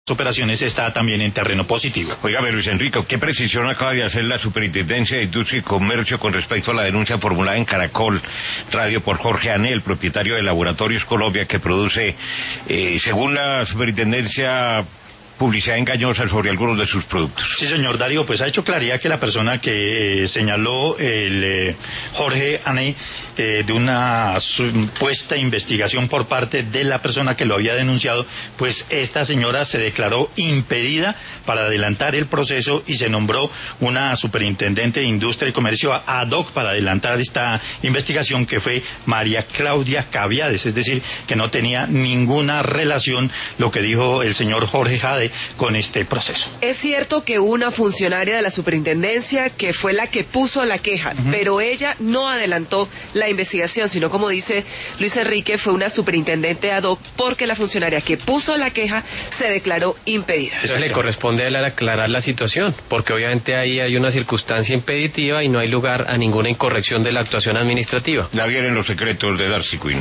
operaciones está también en terreno positivo. Óigame, Luis Enrique, ¿qué precisión acaba de hacer la Superintendencia de Industria y Comercio con respecto a la denuncia formulada en Caracol Radio por Jorge Anel, propietario de Laboratorios Colombia, que produce, según la Superintendencia, publicidad engañosa sobre algunos de sus productos? Sí, señor Darío, pues ha hecho claridad que la persona que señaló el Jorge Anel de una supuesta investigación por parte de la persona que lo había denunciado, pues esta señora se declaró impedida para adelantar el proceso y se nombró una superintendente de Industria y Comercio ad hoc para adelantar esta investigación, que fue María Claudia Caviades, es decir, que no tenía ninguna relación, lo que dijo el señor Jorge Jade, con este proceso. Es cierto que una funcionaria de la superintendencia que fue la que puso la queja, pero ella no adelantó la investigación, sino, como dice Luis Enrique, fue una superintendente ad hoc porque la funcionaria que puso la queja se declaró impedida. Eso le corresponde a él aclarar la situación, porque obviamente ahí hay una circunstancia impeditiva y no hay lugar a ninguna incorrección de la actuación administrativa. Ya vienen los secretos de Darcy Quinn.